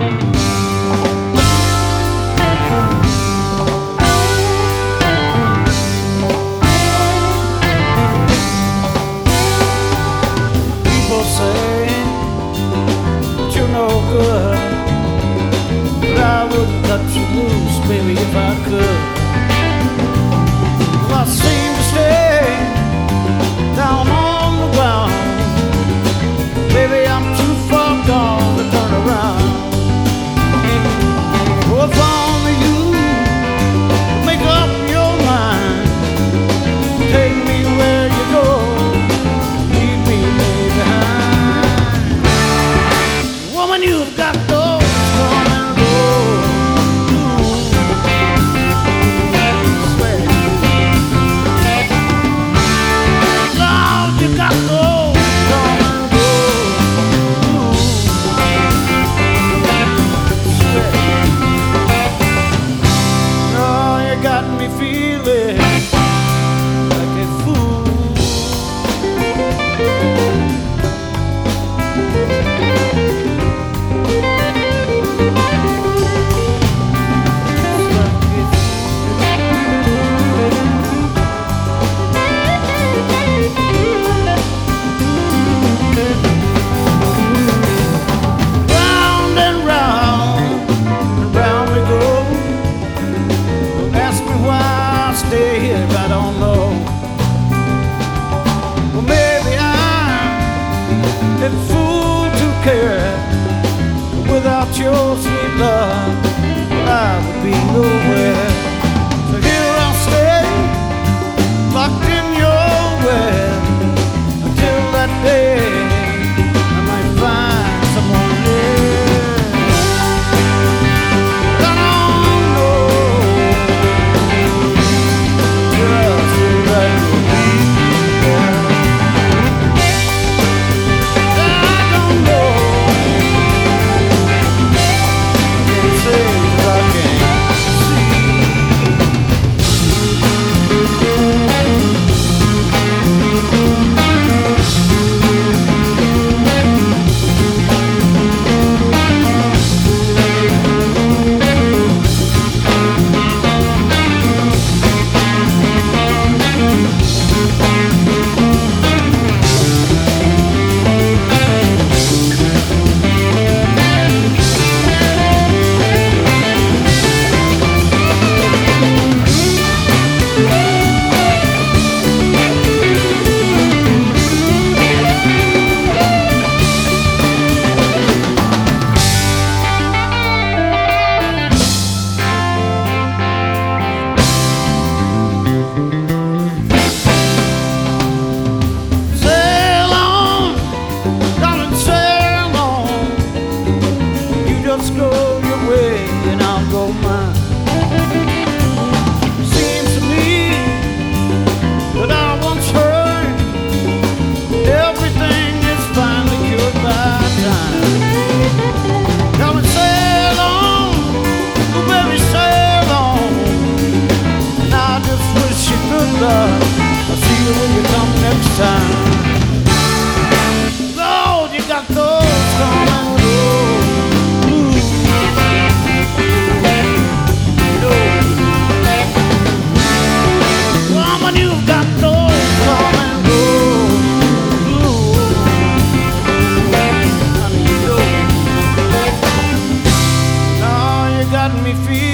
People say that you're no good, but I wouldn't cut you loose, baby, if I could. Well, I seem to stay down on the ground. Baby, I'm too far gone to turn around. Oh, if only you would make up your mind, take me where you go, leave me behind. Woman, you've got those come and go. Swear. Lord, you got those come and go. Swear. Oh, you got me feeling like a fool. Round and round we go. Don't ask me why I stay here if I don't know. Well, maybe I'm a fool to care. Without your sweet love, I would be nowhere. So here I'll stay, locked in your web, until that day I might find someone else. I don't know just who that will be. I don't know. Can't say if I can't see. Sail on, darling, sail on. You just go your way and I'll go mine. Seems to me that I once heard everything is finally cured by time. Darling, sail on, oh baby, sail on. And I just wish you good luck. I'll see you when you come next time. Lord, you got those come and go. Ooh. Woman, you've got those come and go. Ooh. Honey, you know. Now you got me feeling